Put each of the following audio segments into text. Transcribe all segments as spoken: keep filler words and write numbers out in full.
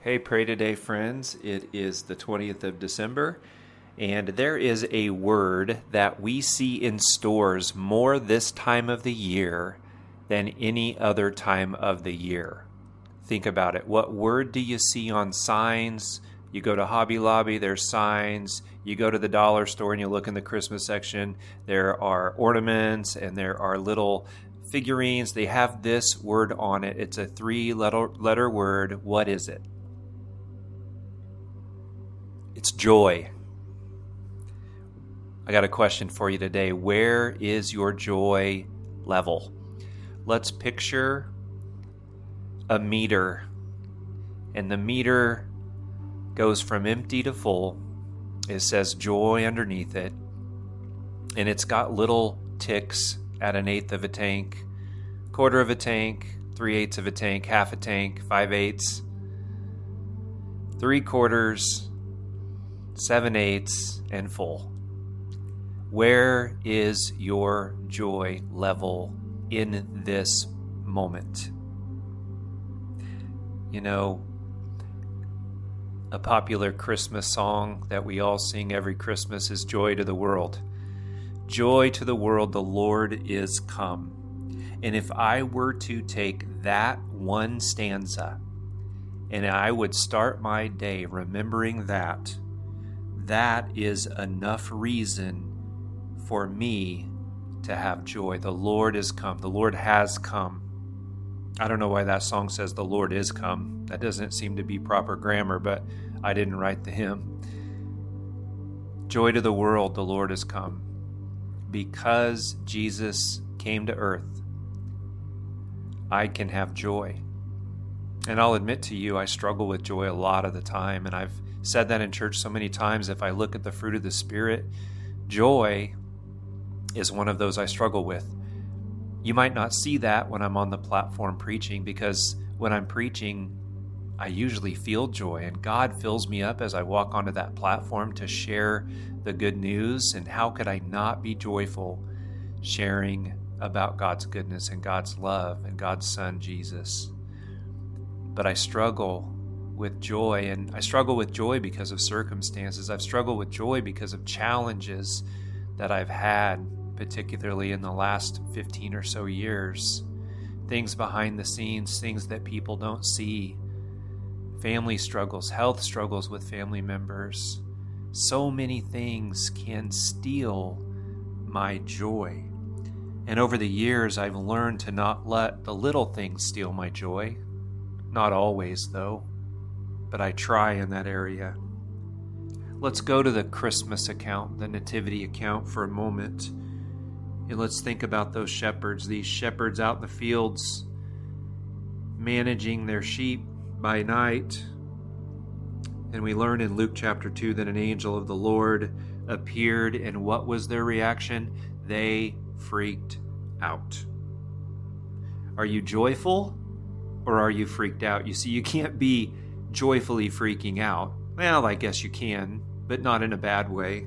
Hey, Pray Today friends. It is the twentieth of December, and there is a word that we see in stores more this time of the year than any other time of the year. Think about it. What word do you see on signs? You go to Hobby Lobby, there's signs. You go to the dollar store and you look in the Christmas section, there are ornaments and there are little figurines. They have this word on it. It's a three-letter letter word. What is it? It's joy. I got a question for you today. Where is your joy level? Let's picture a meter, and the meter goes from empty to full. It says joy underneath it, and it's got little ticks at an eighth of a tank, quarter of a tank, three-eighths of a tank, half a tank, five-eighths, three quarters, seven-eighths, and full. Where is your joy level in this moment? You know, a popular Christmas song that we all sing every Christmas is Joy to the World. Joy to the world, the Lord is come. And if I were to take that one stanza and I would start my day remembering that, that is enough reason for me to have joy. The Lord is come. The Lord has come. I don't know why that song says the Lord is come. That doesn't seem to be proper grammar, but I didn't write the hymn. Joy to the world, the Lord has come. Because Jesus came to earth, I can have joy. And I'll admit to you, I struggle with joy a lot of the time, and I've said that in church so many times. If I look at the fruit of the Spirit, joy is one of those I struggle with. You might not see that when I'm on the platform preaching, because when I'm preaching, I usually feel joy, and God fills me up as I walk onto that platform to share the good news. And how could I not be joyful sharing about God's goodness and God's love and God's Son, Jesus? But I struggle with joy, and I struggle with joy because of circumstances. I've struggled with joy because of challenges that I've had, particularly in the last fifteen or so years. Things behind the scenes, things that people don't see. Family struggles, health struggles with family members. So many things can steal my joy. And over the years, I've learned to not let the little things steal my joy. Not always, though, but I try in that area. Let's go to the Christmas account, the nativity account, for a moment. And let's think about those shepherds, these shepherds out in the fields, managing their sheep by night. And we learn in Luke chapter two that an angel of the Lord appeared, and what was their reaction? They freaked out. Are you joyful or are you freaked out? You see, you can't be joyfully freaking out. Well, I guess you can, but not in a bad way.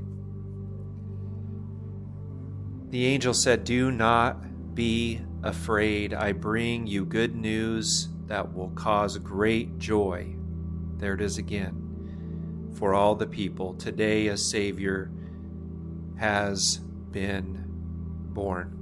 The angel said, "Do not be afraid. I bring you good news that will cause great joy." There it is again. For all the people, today a Savior has been born.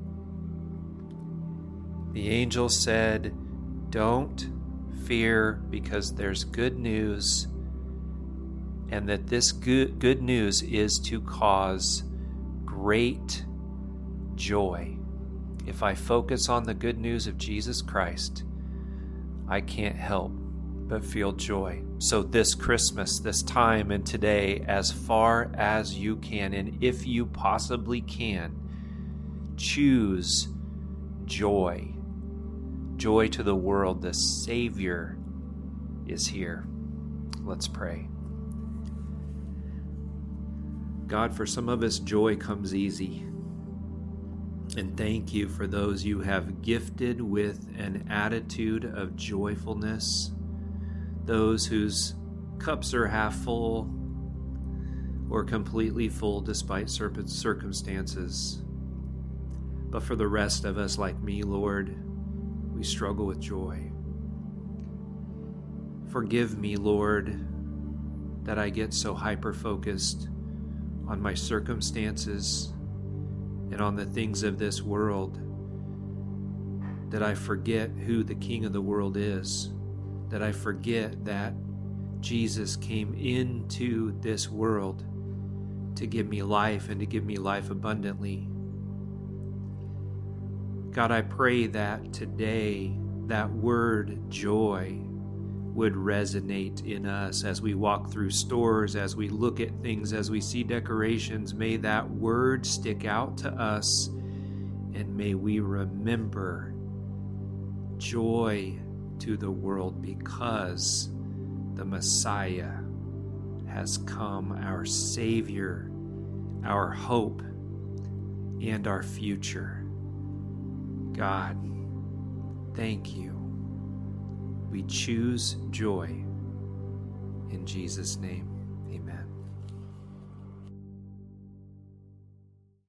The angel said, "Don't fear, because there's good news, and that this good, good news is to cause great joy." If I focus on the good news of Jesus Christ, I can't help but feel joy. So this Christmas, this time and today, as far as you can, and if you possibly can, choose joy. Joy to the world. The Savior is here. Let's pray. God, for some of us, joy comes easy. And thank you for those you have gifted with an attitude of joyfulness, those whose cups are half full or completely full despite circumstances. But for the rest of us, like me, Lord, we struggle with joy. Forgive me, Lord, that I get so hyper-focused on my circumstances and on the things of this world that I forget who the King of the world is, that I forget that Jesus came into this world to give me life and to give me life abundantly. God, I pray that today that word joy would resonate in us as we walk through stores, as we look at things, as we see decorations. May that word stick out to us, and may we remember joy to the world because the Messiah has come, our Savior, our hope, and our future. God, thank you. We choose joy. In Jesus' name, amen.